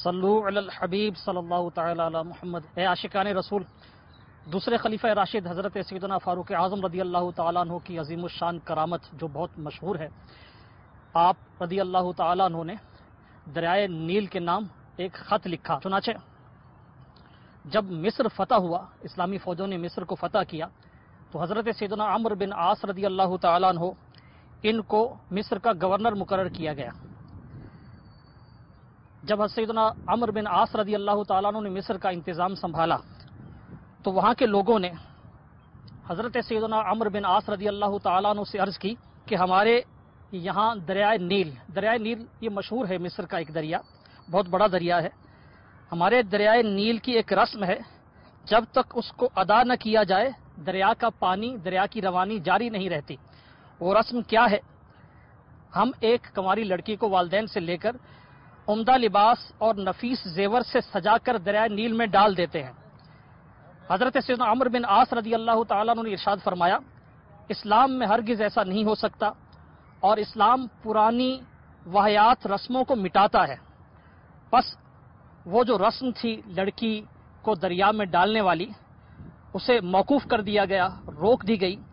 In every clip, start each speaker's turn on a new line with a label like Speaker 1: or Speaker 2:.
Speaker 1: صلو علی الحبیب صلی اللہ تعالی علی محمد۔ اے عاشقان رسول، دوسرے خلیفہ راشد حضرت سیدنا فاروق اعظم رضی اللہ تعالیٰ عنہ کی عظیم الشان کرامت جو بہت مشہور ہے، آپ رضی اللہ تعالیٰ عنہ نے دریائے نیل کے نام ایک خط لکھا۔ چنانچہ جب مصر فتح ہوا، اسلامی فوجوں نے مصر کو فتح کیا، تو حضرت سیدنا عمرو بن عاص رضی اللہ تعالیٰ عنہ ان کو مصر کا گورنر مقرر کیا گیا۔ جب حضرت سیدنا عمرو بن عاص رضی اللہ تعالیٰ عنہ نے مصر کا انتظام سنبھالا تو وہاں کے لوگوں نے حضرت سیدنا عمرو بن عاص رضی اللہ تعالیٰ عنہ سے عرض کی کہ ہمارے یہاں دریائے نیل یہ مشہور ہے، مصر کا ایک دریا، بہت بڑا دریا ہے، ہمارے دریائے نیل کی ایک رسم ہے، جب تک اس کو ادا نہ کیا جائے دریا کا پانی، دریا کی روانی جاری نہیں رہتی۔ وہ رسم کیا ہے؟ ہم ایک کنواری لڑکی کو والدین سے لے کر عمدہ لباس اور نفیس زیور سے سجا کر دریائے نیل میں ڈال دیتے ہیں۔ حضرت سیدنا عمرو بن عاص رضی اللہ تعالیٰ عنہ نے ارشاد فرمایا، اسلام میں ہرگز ایسا نہیں ہو سکتا، اور اسلام پرانی واہیات رسموں کو مٹاتا ہے۔ بس وہ جو رسم تھی لڑکی کو دریا میں ڈالنے والی، اسے موقوف کر دیا گیا، روک دی گئی،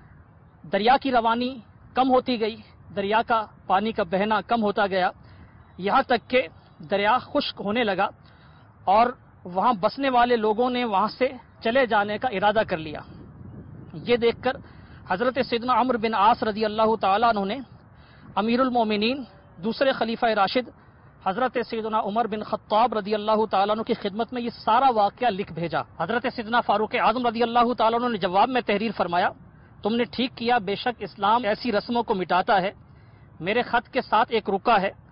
Speaker 1: دریا کی روانی کم ہوتی گئی، دریا کا پانی کا بہنا کم ہوتا گیا، یہاں تک کہ دریا خشک ہونے لگا اور وہاں بسنے والے لوگوں نے وہاں سے چلے جانے کا ارادہ کر لیا۔ یہ دیکھ کر حضرت سیدنا عمرو بن عاص رضی اللہ تعالیٰ عنہ نے امیر المومنین دوسرے خلیفہ راشد حضرت سیدنا عمر بن خطاب رضی اللہ تعالیٰ عنہ کی خدمت میں یہ سارا واقعہ لکھ بھیجا۔ حضرت سیدنا فاروق اعظم رضی اللہ تعالیٰ عنہ نے جواب میں تحریر فرمایا، تم نے ٹھیک کیا، بے شک اسلام ایسی رسموں کو مٹاتا ہے، میرے خط کے ساتھ ایک رکا ہے،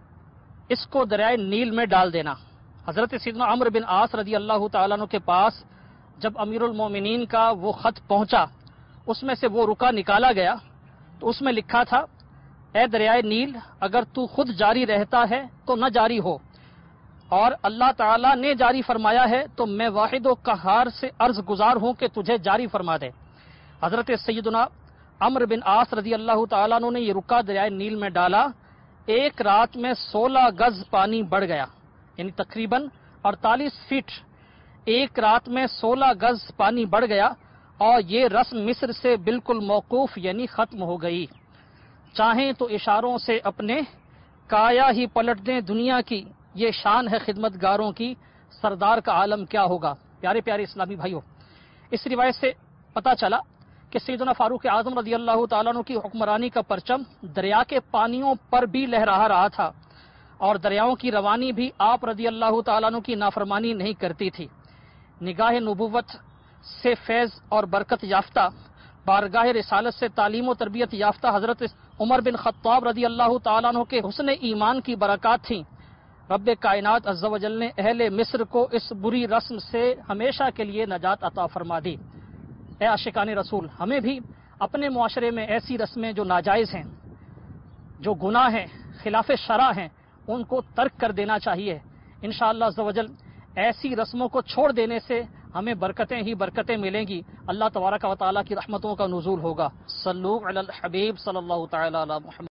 Speaker 1: اس کو دریائے نیل میں ڈال دینا۔ حضرت سیدنا عمرو بن عاص رضی اللہ تعالیٰ عنہ کے پاس جب امیر المومنین کا وہ خط پہنچا، اس میں سے وہ رکا نکالا گیا تو اس میں لکھا تھا، اے دریائے نیل، اگر تو خود جاری رہتا ہے تو نہ جاری ہو، اور اللہ تعالیٰ نے جاری فرمایا ہے تو میں واحد و قہار سے عرض گزار ہوں کہ تجھے جاری فرما دے۔ حضرت سیدنا عمرو بن عاص رضی اللہ تعالیٰ عنہ نے یہ رکا دریائے نیل میں ڈالا، ایک رات میں 16 گز پانی بڑھ گیا، یعنی تقریباً 48 فٹ، ایک رات میں 16 گز پانی بڑھ گیا، اور یہ رسم مصر سے بالکل موقوف یعنی ختم ہو گئی۔ چاہیں تو اشاروں سے اپنے کایا ہی پلٹ دیں دنیا کی، یہ شان ہے خدمت گاروں کی، سردار کا عالم کیا ہوگا۔ پیارے پیارے اسلامی بھائیوں، اس روایت سے پتہ چلا کہ سیدنا فاروق اعظم رضی اللہ تعالیٰ عنہ کی حکمرانی کا پرچم دریا کے پانیوں پر بھی لہرا رہا تھا، اور دریاؤں کی روانی بھی آپ رضی اللہ تعالیٰ عنہ کی نافرمانی نہیں کرتی تھی۔ نگاہ نبوت سے فیض اور برکت یافتہ، بارگاہ رسالت سے تعلیم و تربیت یافتہ حضرت عمر بن خطاب رضی اللہ تعالیٰ عنہ کے حسن ایمان کی برکات تھیں۔ رب کائنات عز و جل نے اہل مصر کو اس بری رسم سے ہمیشہ کے لیے نجات عطا فرما دی۔ اے عاشقان رسول، ہمیں بھی اپنے معاشرے میں ایسی رسمیں جو ناجائز ہیں، جو گناہ ہیں، خلاف شرع ہیں، ان کو ترک کر دینا چاہیے۔ انشاءاللہ عز و جل ایسی رسموں کو چھوڑ دینے سے ہمیں برکتیں ہی برکتیں ملیں گی، اللہ تبارک و تعالیٰ کی رحمتوں کا نزول ہوگا۔ صلو علی الحبیب صلی اللہ تعالی علی محمد۔